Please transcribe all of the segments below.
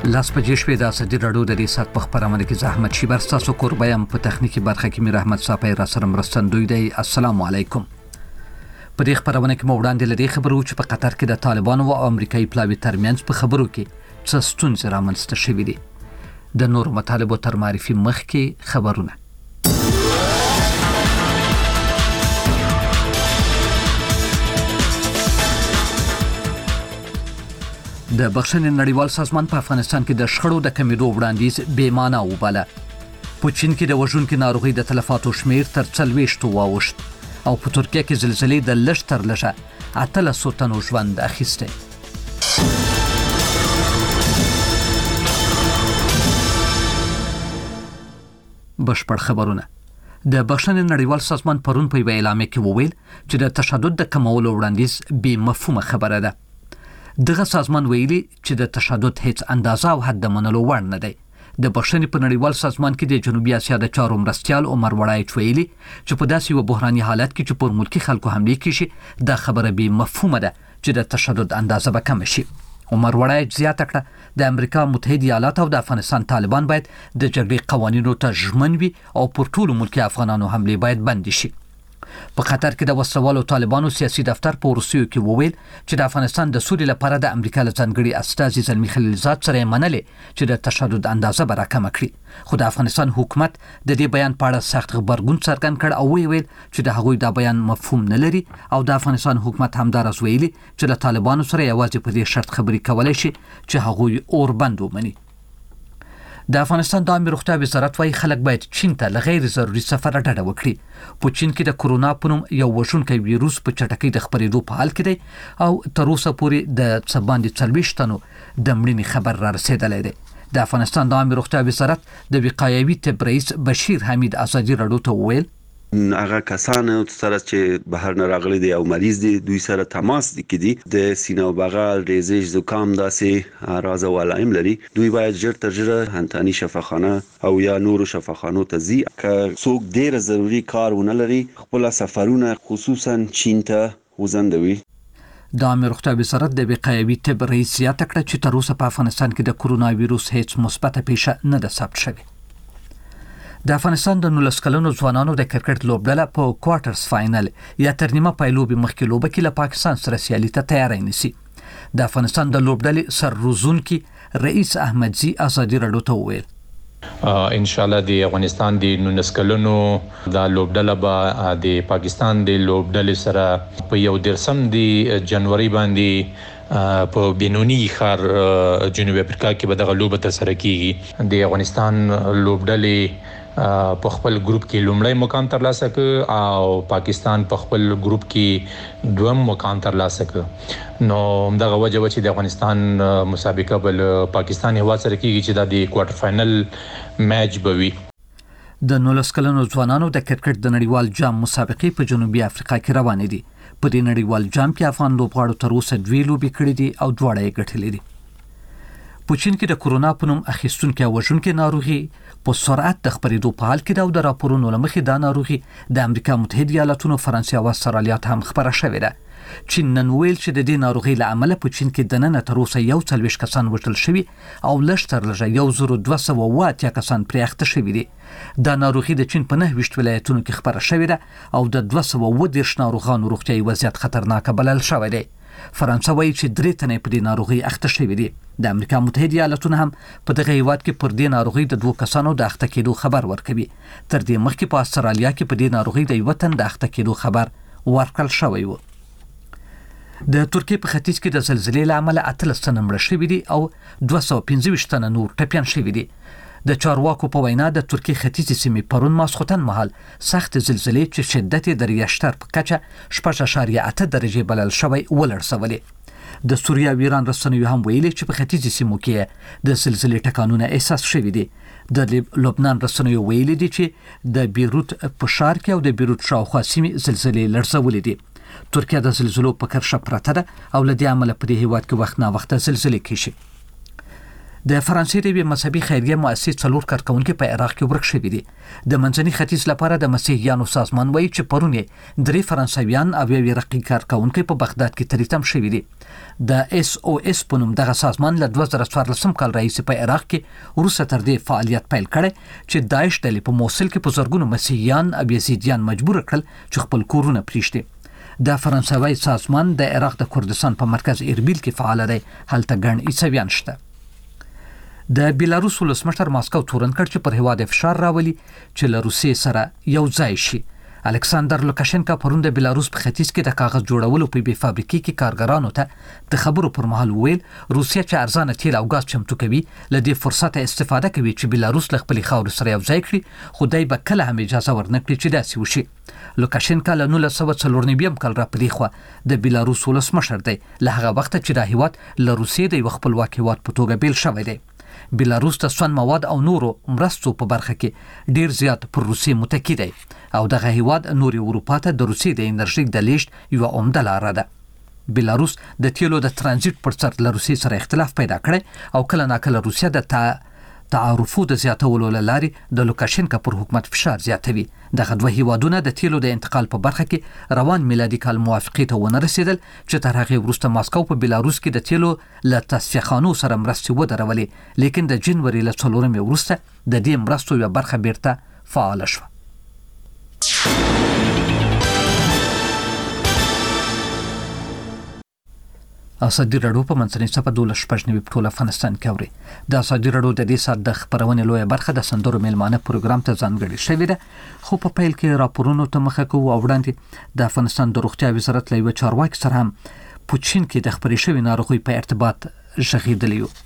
لاس په جشوي د اسدي رادیو د ریاست په خبرونه کې زحمت شي برستاسو قربایم په تخنیکی برخه کې میر احمد صافی را سره مرستندوی دی. السلام علیکم. په دې خبرونه کې مو وړاندې لري خبرو چې په قطر کې د طالبانو او امریکایي پلاوی ترمنځ په خبرو کې څه ستونزې رامنځته شوې دي. د نور مطالبو تر معرفي مخکې خبرونه. د بخښنې نړیوال سازمان په افغانستان کې د شخړو د کمیدو وړاندیز بې معنا وباله. په چین کې د وژونکو ناروغي د تلفاتو شمیر تر 40 واوښت او په ترکیه کې زلزلې د لږ تر لږه 800 تنو ژوند اخیسته. بشپړ خبرونه. د بخښنې نړیوال سازمان پرون په اعلامیه کې وویل چې د تشدد د کمولو وړاندیز بې مفهومه خبره ده. دغه سازمان ویلي چې د تشدد هیڅ اندازه او حد منلو وړ نه دی. د بخښنې په نړیوال سازمان کې د جنوبي اسیا د چارو مرستیال عمر وړای ویلي چې په داسې یو بحراني حالت کې چې پر ملکی خلکو حمله کیږي دا خبره به مفهومه ده چې د تشدد اندازه به کم شي. عمر وړای زیاته کړه د امریکا متحده ایالات او د افغانستان طالبان باید د جګړې قوانینو ته ژمن وي او پر ټولو ملکی افغانانو حمله باید بند شي. په قطر کې د وسوالو طالبانو سیاسي دفتر په روسیو کې وویل چې د افغانستان د سولې لپاره د امریکا له ځانګړي استازي زلمی خلیلزاد سره منلې چې د تشدد اندازه به راکمه کړي. خو د افغانستان حکومت د دې بیان په اړه سخت غبرګون څرګند کړ او ویل چې د هغوی دا بیان مفهوم نه لري او د افغانستان حکومت همدارس ویلي چې له طالبانو سره یوازې په دې شرط خبرې کولای شي چې هغوی اوربند ومني. د افغانستان د عامه روغتیا وزارت وايي خلک باید چین ته لغیر ضروري سفر ډډه وکړي. په چین کې د کورونا په نوم یو وژونکی ویروس په چټکۍ د خپرېدو په حال کې دی او تر اوسه پورې د څه باندې 40 تنو د مړینې خبر را رسیدلی دی. د افغانستان د عامه روغتیا وزارت د وقایوي طب رئیس بشیر حمید اسدي رادیو ته وویل هغه کسان سره چې بهر نه راغلي دي او مریض دي دوی سره تماس دي د سینه او بغل ریزش زکام داسې اعراض او علائم لري دوی باید ژر تر ژره انتاني شفاخانه او یا نورو شفاخانو ته ځي که څوک ډیر ضروری کار ونه لري خپل سفرونه خصوصا چین ته وزندوي. د عامه روغتیا وزارت د وقایوي طب رئیس زیاته کړه چې تر اوسه په افغانستان کې د کورونا ویروس هیڅ مثبت پیښه نه ده ثبت شوې. د افغانستان د 19 کلنو ځوانانو د کرکټ لوبډله په کوارټرز فائنل یا تر نیمه پای لوبي مخکې لوبه کې له پاکستان سره سیالي ته تیاری نیسي. د افغانستان د لوبډلې سر روزونکي رئیس احمدزي ازادي رادیو ته وویل ان شاء الله د افغانستان د 19 کلنو د لوبډله به د پاکستان د لوبډلې سره په 1 د جنوري باندې په بینونی ښار جنوبي افریقا کې به دغه لوبه ترسره کیږي. د افغانستان لوبډلې په خپل ګروپ کې لومړی مقام ترلاسه کړ او پاکستان په خپل ګروپ کې دویم مقام ترلاسه کړ. نو دغه وجه چې د افغانستان مسابقه بل پاکستان هوا سره کیږي چې د کوارټر فائنل میچ به وي. د 19 کلنو ځوانانو د کرکټ د نړیوال جام مسابقې په جنوبي افریقا کې روانې دي. په دې نړیوال جام کې افغان لوبغاړو تر اوسه 2 لوبې کړې دي او دواړه یې ګټلې دي. په چین کې د کورونا په نوم اخیستونکو وژونکو ناروغي په سرعت د خپرېدو په حال کې دا د راپورونو لمخې دا ناروغي د امریکا متحده ایالاتونو فرانسې او استرالیا ته هم خبره شوې ده. چین نن ویل چې د دې ناروغي له امله په چین کې د نن تر اوسه 41 کسان وژل شوي او لږ تر لږه 1280 کسان پرې اخته شوي دي. دا ناروغي د چین په 29 ولایتونو کې خبره شوې ده او د 230 ناروغانو روغتیايي وضعیت خطرناک بلل شوی دی. فرانسه وایي چې 3 تنه په دې ناروغي اخته شوي دي. د امریکا متحده ایالاتونه هم په دغه هیواد کې پر دې ناروغي د 2 کسانو د اخته کېدو خبر ورکوي. تر دې مخکې په استرالیا کې په دې ناروغي د 1 تن د اخته کېدو خبر ورکړل شوی و. د ترکیه په ختیځ کې د زلزلې له امله 18 تنه مړه شوي دي او 225 تنه نور ټپیان شوي دي. د چارواکو په وینا د ترکیه ختیځې سیمې پرون ماسخوتن مهال سخت زلزلې چې شدت یې د ریشتر په کچه 6.8 درجې بلل شوی ولړزولې. د سوریه او ایران رسنیو هم ویلي چې په ختیځې سیمو کې د زلزلې ټکانونه احساس شوي دي. د لبنان رسنیو ویلي دي چې د بیروت په ښار کې او د بیروت شاوخوا سیمې زلزلې لړزولې دي. ترکیه د زلزلو په کرښه پرته ده او له دې امله په دې هیواد کې وخت نا وخت زلزلې کیږي. د فرانسې د مذهبي خیریه مؤسسې 4 کارکونکو په عراق کې ورک شوي دي. د منځني ختیځ لپاره د مسیحیانو سازمان وایي چې پرون 3 فرانسویان او 1 عراقي کارکونکو په بغداد کې تریتم شوي دي. د SOS په نوم دغه سازمان له 2014 کال راهیسې په عراق کې وروسته تر دې فعالیت پیل کړی چې داعش ډلې په موصل کې په زرګونو مسیحیان او یزیدیان مجبور کړل چې خپل کورونه پریږدي. د فرانسوي سازمان د عراق د کردستان په مرکز اربیل کې فعال دی. هلته ګڼ عیسویان شته. د بیلاروس ولسمشر ماسکو تورن کړ چې پر هیواد فشار راولي چې له روسیې سره یو ځای شي. الکساندر لوکاشنکا پرون د بیلاروس په ختیځ کې د کاغذ جوړولو په بي فابریکې کې کارګرانو ته د خبرو پر مهال ویل روسیه چې ارزانه تیل او غاز چمتو کوي له دې فرصت استفاده کوي چې بیلاروس له خپل خاور سره یو ځای کړي. خدای به کله هم اجازه ورنکړي چې داسې وشي. لوکاشنکا له 1994 کال را پدې خو د بیلاروس ولسمشر دی له هغه وخت چې د هیواد له روسیې د خپلواک هیواد په توګه بیل شوی دی. بیلاروس د سون مواد او نورو مرستو په برخه کې ډیر زیات پر روسیې متکی دی او دغه هیواد نوري اروپا ته د روسیې د انرژي د لیږد یو عمده لار ده. بیلاروس د تیلو د ترانزیت پر سر له روسیې سره اختلاف پیدا کړي او کله ناکله روسیه د تعارفو د زیاتولو لارې د لوکاشنکا پر حکومت فشار زیاتوي. دغه دوه هیوادونه د تیلو د انتقال په برخه کې روان میلادي کال موافقې ته ونه رسیدل چې تر هغه وروسته ماسکو په بیلاروس کې د تیلو له تصفیه خانو سره مرستې ودرولې، لیکن د جنوري له 4 وروسته د دې مرستو یو برخه بیرته فعال شوه. اسادي رادیو په منځنۍ صفه 12 په ټول افغانستان کې اوري. د اسادي رادیو د دې سات د خبرونې لوی برخه د سندرو میلمانه پروګرام ته ځانګړې شوې ده. خو په پیل کې راپورونو ته مخه کوو او وړاندې د افغانستان د روغتیا وزارت له چارواکي سره هم پوچین کې د خبرې شوې ناروغي په ارتباط شغیدلی و.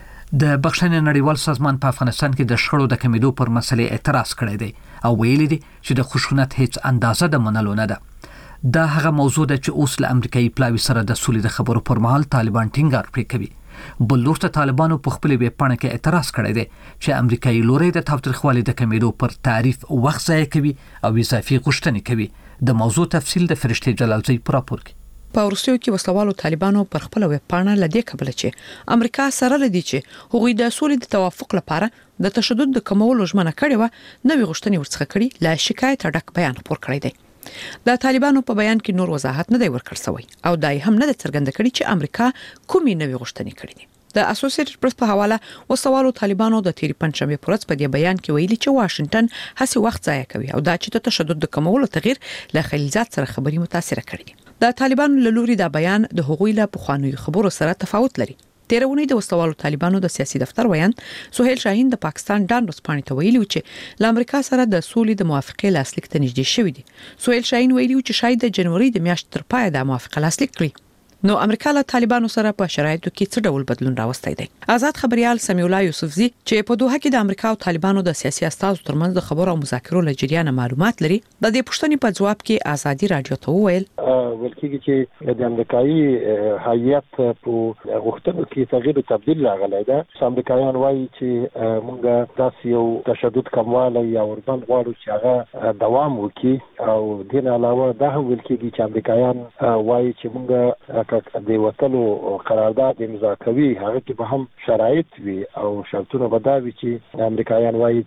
د بخښنې نړیوال سازمان په افغانستان کې د شخړو د کمیدو پر مسلې اعتراض کړی دی او ویلي دی چې د خشونت هیڅ اندازه د منلو نه ده. دا هغه موضوع ده چې اوس له امریکایي پلاوي سره د سولې د خبرو پر مهال طالبان ټینګار پرې کوي. بل لور ته طالبانو په خپل ویب پاڼه کې اعتراض کړی دی چې امریکایي لوري د تاوتریخوالي د کمیدو پر تعریف وخت ضایع کوي او اضافي غوښتنې کوي. د موضوع تفصیل د فرشتي جلالزی پر راپور کې. په روسیې کې وسلوالو طالبانو پر خپل ویب پاڼه لدې کبل چې امریکا سره لدی چې هغوی د سولې د توافق لپاره د تشدد د کمولو ژمنه کړې و، نوې غوښتنې ورڅخه کړي. لا شکایت ډک بیان خپور کړی دی. د طالبانو په بیان کې نور وضاحت نه دی ورکړ شوی او دای هم نه څرګنده کړي چې امریکا کومې نوې غوښتنې کړې دي. د اسوسییټډ پریس په حواله وسوالو طالبانو د تیری پنځمه پورز په دې بیان کې ویلي چې واشنگټن هڅه وخت ضایع کوي او دا چې د تشدد د کمولو تغییر له خلیلزات سره خبري متاثر کړي دي. د طالبانو له لوري دا بیان د حقوقي له پخوانیو خبرو سره تفاوت لري. تیرونی د وسوالو طالبانو د سیاسي دفتر ویان سہیل شاهین د پاکستان ډان رسپانې ته ویلي چې ل امریکا سره د سولې د موافقې لاسلیک ته نږدې شوی دي. سہیل شاهین ویلي چې شاید د جنوري د میاشتې تر پای د موافقه لاسلیک کړي. نو امریکا له طالبانو سره په شرایطو کې څه ډول بدلون راوستي دی؟ آزاد خبريال سمیع الله یوسفزی چې په دوحه کې د امریکا او طالبانو د سیاسي استازو ترمنځ د خبرو او مذاکرو لجریان معلومات لري، د دې پوښتنې په جواب کې آزادي رادیو ته وویل ولکه چې د امریکایي هیئت په غوښتنو کې تغییر او تبديل راغلی ده. امریکایان وایي چې موږ داسې یو تشدد کموالی یا وربند غواړو چې هغه دوام وکړي او دین علاوه دا هم ولکه چې امریکایان وایي چې موږ د وټلو قرارداد امضا کوي، هغه کې به هم شرایط وي او شرطونه به دا وي چې امریکایان وایي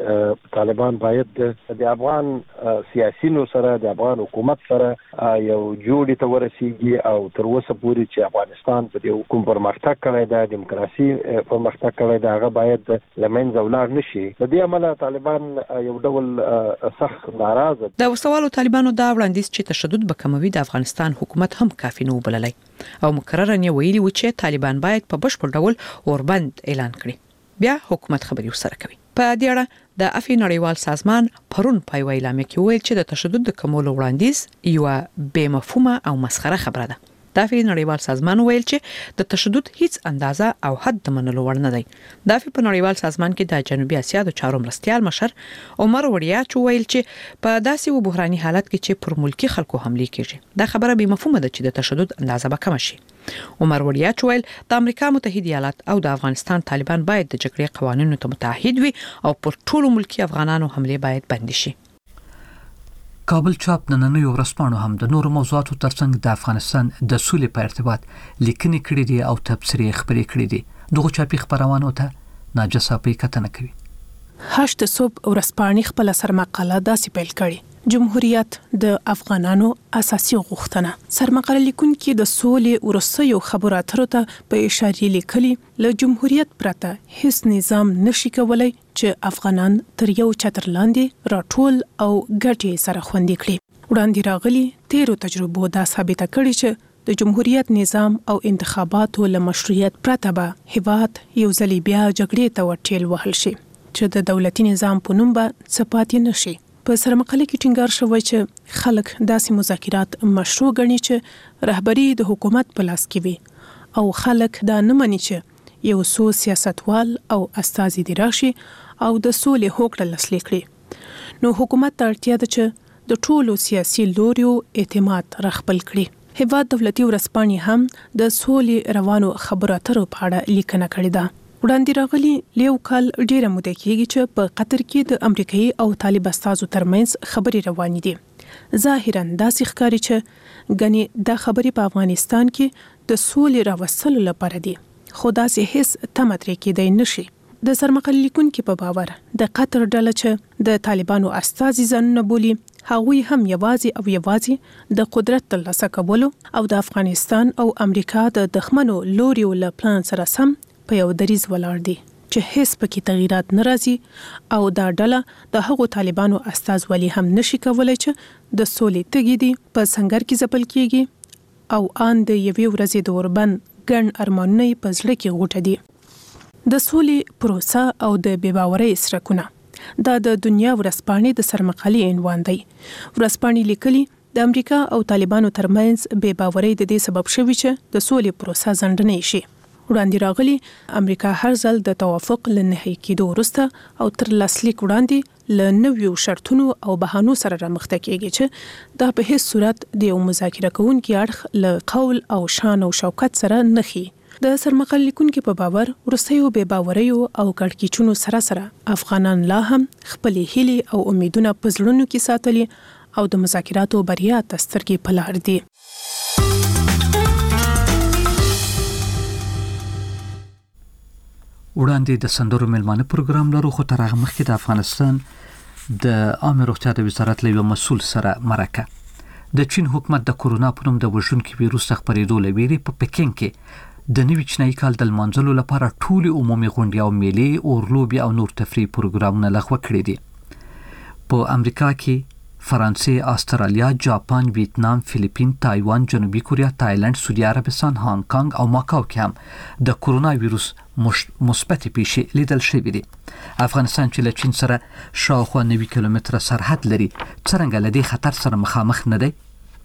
چې طالبان باید د افغان سیاسيونو سره د افغان حکومت سره یو جوړی ته ورسیږي او تر اوسه پورې چې افغانستان په دې کوم پرمختګ کړی دی، دیموکراسي پرمختګ کړی دی، هغه باید لمنځه ولاړ نشي. د دې عمله طالبان یو ډول سخت ناراضه. د وسوالو طالبانو دا وړاندیز چې تشدد به کموي د افغانستان حکومت هم کافي نه وبللی او مکرره نه ویلي و چې طالبان باید په بشپړ ډول اوربند اعلان کړي. بیا حکومت خبري وسره کوي. په دې اړه د افی نړیوال سازمان پرون په اعلان کې ویل چې د تشدد د کمولو وړاندیز یو بې مفهومه او مسخره خبره ده. د افی نړیوال سازمان ویل چې د تشدد هیڅ اندازه او حد د منلو وړ نه دی. د افی په نړیوال سازمان کې د جنوبي اسیا د چارو مرستيال مشر عمر وړیا ویل چې په داسې و بحراني حالت کې چې پر ملکی خلکو حمله کیږي، دا خبره به مفهومه ده چې د تشدد اندازه به کم شي. عمر وړیا ویل د امریکا متحده ایالات او د افغانستان طالبان باید د جګړې قوانینو ته متحد وي او پر ټولو ملکی افغانانو حمله باید بند شي. کابل چاپ نننۍ ورځپاڼو هم د نورو موضوعاتو ترڅنګ د افغانستان د سولې په ارتباط لیکنې کړې دي او تبصرې خبرې کړې دي. دغه چاپی خبرونه ته ناجساپي کتنه کوي. 8 صبح ورځپاڼې خپل سرمقاله داسې پیل کړي: جمهوریت د افغانانو اساسي غوښتنه. سرمقاله لیکونکي د سولې ورسېو خبرو اترو ته په اشاره لیکلي له جمهوریت پرته هیڅ نظام نشي کولای چې افغانان تر یو چتر لاندې راټول او ګټې سره خوندي کړي. وړاندې راغلي تیرو تجربو دا ثابته کړي چې د جمهوریت نظام او انتخاباتو له مشروعیت پرته به هیواد یو ځل بیا جګړې ته ورټیل وهل شي چې د دولتي نظام په نوم به څه نشي. په سرمقاله کې ټینګار شوی چې خلک داسې مذاکرات مشروع ګڼي چې رهبری د حکومت په لاس کې وي او خلک دا نه مني چې یو څو سیاستوال او استازي دی راشي او د سولې هوکړه لاسلیک کړي. نو حکومت ته اړتیا ده چې د ټولو سیاسي لوریو اعتماد راخپل کړي. هیواد دولتي ورځپاڼې هم د سولې روانو خبرو اترو په اړه لیکنه کړې ده. وړاندې راغلي لیو کال ډیره موده کېږي چې په قطر کې د امریکایي او طالب استازو ترمنځ خبرې روانې دي. ظاهرا داسې ښکاري چې ګنې دا خبرې په افغانستان کې د سولې راوستلو لپاره دي، خو داسې هیڅ تمه ترې کېدای نشي. د سرمقاله لیکونکي په باور د قطر ډله چې د طالبانو استازي ځانونه بولي، هغوی هم یوازې د قدرت ترلاسه کولو او د افغانستان او امریکا د دښمنو لوریو له پلان سره سم په یو دریز ولاړ دي چې هیڅ پکې تغیرات ناراضي او دا ډله د هغو طالبانو استازولي هم نشي کولای چې د سولې تګي دي په سنگر کې ځپل کیږي او ان د یوې ورځې د اوربن ګڼ ارمانونه په زړه کې غوټه دي. د سولې پروسه او د بېباورۍ سرکونه دا د دنیا ورځپاڼې د سرمقالې عنوان دی. ورځپاڼې لیکلي د امریکا او طالبانو ترمنځ بېباورۍ د دې سبب شوی چې د سولې پروسه ځنډنې شي. وړاندې راغلي امریکا هر ځل د توافق له نهي کېدو وروسته او تر لاسلیک وړاندې له نویو شرطونو او بهانو سره رامخته کېږي چې دا په هیڅ صورت د یو مذاکره کوونکي اړخ له قول او شان او شوکت سره نخي. د سرمقاله لیکونکي په باور وروستیو بېباوریو او کړکېچونو سره سره افغانان لا هم خپلې هیلې او امیدونه په زړونو کې ساتلي او د مذاکراتو بریا ته سترګې په لار دي. وړاندې د سندرو ملمانه پروګرام لرو، خو تر هغه مخکې د افغانستان د عامه روغتیا د وزارت له یو مسؤل سره مرکه. د چین حکومت د کورونا په نوم د وژونکي ویروس خپرېدو له ویرې په پکین کې د نوي چینایي کال د لمانځلو لپاره ټولې عمومي غونډې او میلې، اورلوبې او نور تفریحي پروګرامونه لغوه کړي دي. په امریکا کې فرانسې، استرالیا، جاپان، ویتنام، فلیپین، تایوان، جنوبي کوریا، تایلند، سعودي عربستان، هانګ کانګ او ماکاو کې هم د کورونا ویروس مثبت پیښې لیدل شوې دي. افغانستان چې له چین سره شاوخوا 90 کیلومتره سرحد لري، څرنګه له دې خطر سره مخامخ نه دی؟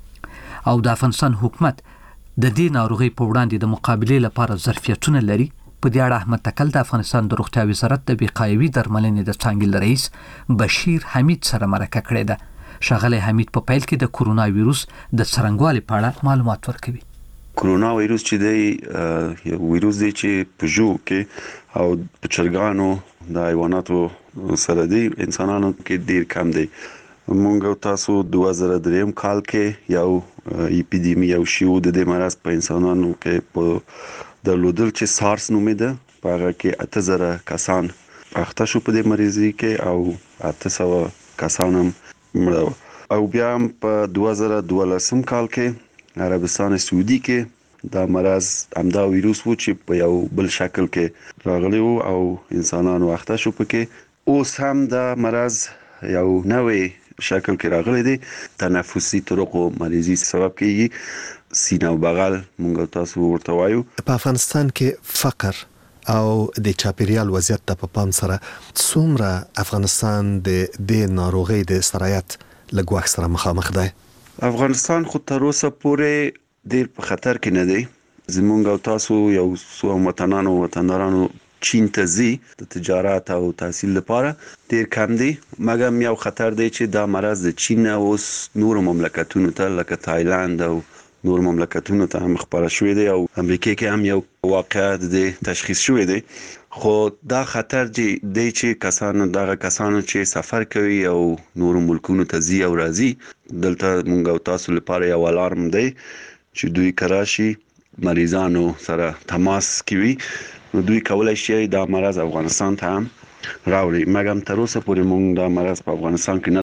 او د افغانستان حکومت د دې ناروغي په وړاندې د مقابلې لپاره ظرفیتونه لري؟ په دې اړه احمد تکل د افغانستان د روغتیا وزارت د وقایوي درملنې د څانګې رئیس بشیر حمید سره مرکه کړې ده. ښاغلی حمید په پیل کې د کورونا ویروس د څرنګوالي په اړه معلومات ورکوي. کورونا ویروس چې دی یو ویروس دی چې په ژوو کې او په چرګانو د حیواناتو سره دی، انسانانو کې ډیر کم دی. مونږ تاسو 2003 کال کې یو اپیډیمي او شیو د دې مرض په انسانانو کې په درلودل چې سارس نومېده. په هغه کې 8000 کسان اخته شو په دې مریضي کې او 800 کسان هم مړه. او بیا په 2012 کال کې عربستان سعودي کې دا مرض همدا ویروس و چې په یو بل شکل کې راغلی و او انسانانو اخته شو پکې. اوس هم دا مرض یو نوې شکل کې راغلی دی، تنفسي طرقو مریضي سبب کېږي، سینه او بغل مونږ تاسو ورته وایو. په افغانستان کې فقر او د چاپیریال وضعیت ته په پام سره څومره افغانستان د دې ناروغي د سرایت له ګواښ سره مخامخ دی؟ افغانستان خو تر اوسه پورې ډیر په خطر کې نه دی. زمونږ او تاسو یو څو وطندارانو چین ته ځي د تجارت او تحصیل لپاره ډیر کم دی، مګر یو خطر دی چې دا مرض د چین اوس نور مملکتونو ته لکه تایلند او نور مملکتونو ته هم خبره شوې دی او امریکا کې هم یو واقعیت دی تشخیص شوې دی. خو دا خطر دی چې کسانو چې سفر کوي او نور ملکونو ته ځي او راځي، دلته مونږ او تاسو لپاره یو الارم دی چې دوی کراشي مریضانو سره تماس کوي نو دوی کولای شي دا مرز افغانستان ته راوړي مګر تر اوسه پورې موږ دا مرز په افغانستان کې